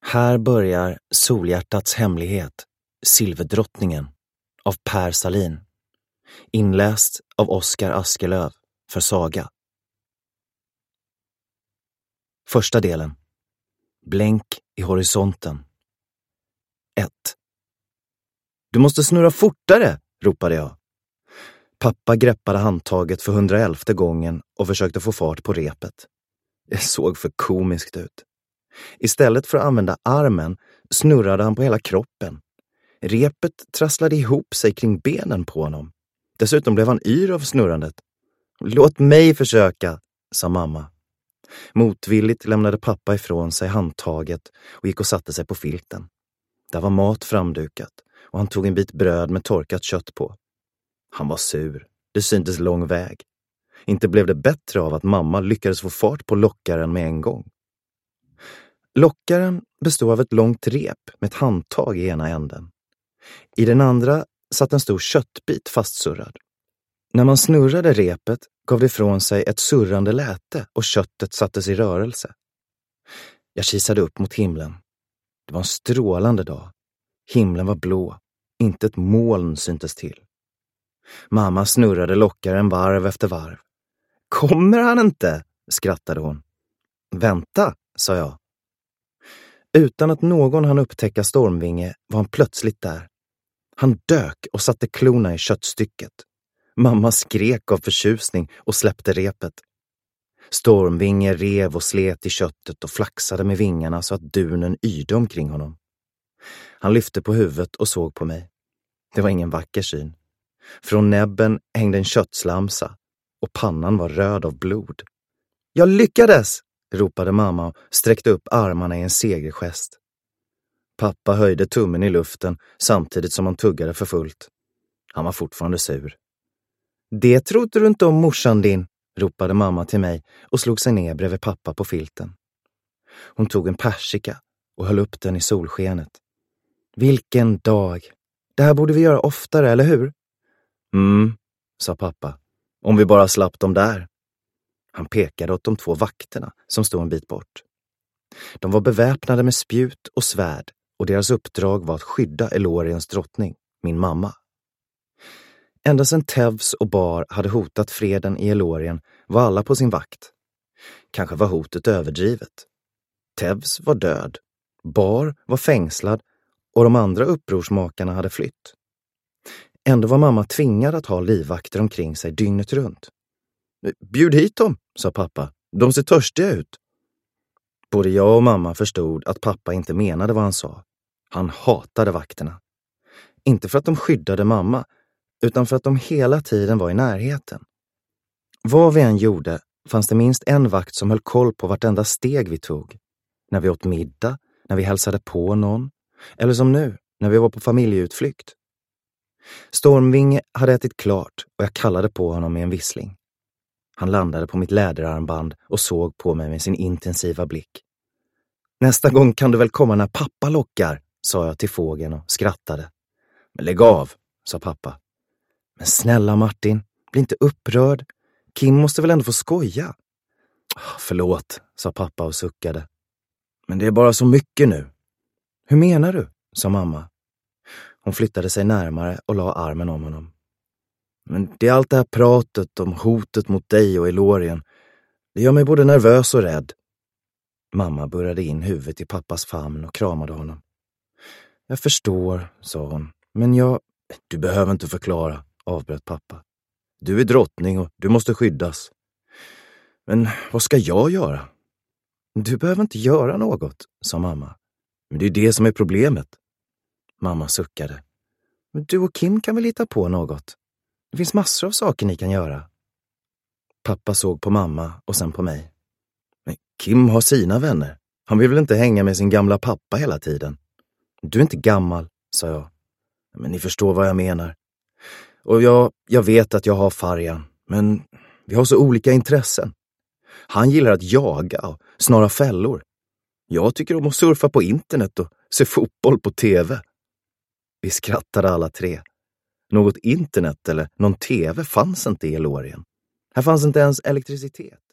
Här börjar Solhjärtats hemlighet, Silverdrottningen, av Per Salin. Inläst av Oskar Askelöv för Saga. Första delen. Blänk i horisonten. 1. Du måste snurra fortare, ropade jag. Pappa greppade handtaget för 111:e gången och försökte få fart på repet. Det såg för komiskt ut. Istället för att använda armen snurrade han på hela kroppen. Repet trasslade ihop sig kring benen på honom. Dessutom blev han yr av snurrandet. Låt mig försöka, sa mamma. Motvilligt lämnade pappa ifrån sig handtaget och gick och satte sig på filten. Där var mat framdukat och han tog en bit bröd med torkat kött på. Han var sur. Det syntes lång väg. Inte blev det bättre av att mamma lyckades få fart på lockaren med en gång. Lockaren bestod av ett långt rep med ett handtag i ena änden. I den andra satt en stor köttbit fastsurrad. När man snurrade repet gav det ifrån sig ett surrande läte och köttet sattes i rörelse. Jag kisade upp mot himlen. Det var en strålande dag. Himlen var blå. Inte ett moln syntes till. Mamma snurrade lockaren varv efter varv. Kommer han inte? Skrattade hon. Vänta, sa jag. Utan att någon hann upptäcka Stormvinge var han plötsligt där. Han dök och satte klorna i köttstycket. Mamma skrek av förtjusning och släppte repet. Stormvinge rev och slet i köttet och flaxade med vingarna så att dunen yrde omkring honom. Han lyfte på huvudet och såg på mig. Det var ingen vacker syn. Från näbben hängde en köttslamsa och pannan var röd av blod. Jag lyckades! Ropade mamma och sträckte upp armarna i en segergest. Pappa höjde tummen i luften samtidigt som han tuggade för fullt. Han var fortfarande sur. Det trodde du inte om morsan din, ropade mamma till mig och slog sig ner bredvid pappa på filten. Hon tog en persika och höll upp den i solskenet. Vilken dag! Det här borde vi göra oftare, eller hur? Sa pappa. Om vi bara slapp dem där. Han pekade åt de 2 vakterna som stod en bit bort. De var beväpnade med spjut och svärd och deras uppdrag var att skydda Eloriens drottning, min mamma. Ända sedan Tevs och Bar hade hotat freden i Elorien var alla på sin vakt. Kanske var hotet överdrivet. Tevs var död, Bar var fängslad och de andra upprorsmakarna hade flytt. Ändå var mamma tvingad att ha livvakter omkring sig dygnet runt. Bjud hit dem, sa pappa. De ser törstiga ut. Både jag och mamma förstod att pappa inte menade vad han sa. Han hatade vakterna. Inte för att de skyddade mamma, utan för att de hela tiden var i närheten. Vad vi än gjorde fanns det minst en vakt som höll koll på vartenda steg vi tog. När vi åt middag, när vi hälsade på någon, eller som nu, när vi var på familjeutflykt. Stormvinge hade ätit klart och jag kallade på honom med en vissling. Han landade på mitt läderarmband och såg på mig med sin intensiva blick. Nästa gång kan du väl komma när pappa lockar, sa jag till fågeln och skrattade. Men lägg av, sa pappa. Men snälla Martin, bli inte upprörd. Kim måste väl ändå få skoja. Förlåt, sa pappa och suckade. Men det är bara så mycket nu. Hur menar du, sa mamma. Hon flyttade sig närmare och la armen om honom. Men det är allt det här pratet om hotet mot dig och Elorien. Det gör mig både nervös och rädd. Mamma burrade in huvudet i pappas famn och kramade honom. Jag förstår, sa hon. Men Du behöver inte förklara, avbröt pappa. Du är drottning och du måste skyddas. Men vad ska jag göra? Du behöver inte göra något, sa mamma. Men det är det som är problemet. Mamma suckade. Men du och Kim kan väl hitta på något? Det finns massor av saker ni kan göra. Pappa såg på mamma och sen på mig. Men Kim har sina vänner. Han vill väl inte hänga med sin gamla pappa hela tiden. Du är inte gammal, sa jag. Men ni förstår vad jag menar. Och jag vet att jag har Farjan, men vi har så olika intressen. Han gillar att jaga och snara fällor. Jag tycker om att surfa på internet och se fotboll på tv. Vi skrattade alla 3. Något internet eller någon tv fanns inte i Elorien. Här fanns inte ens elektricitet.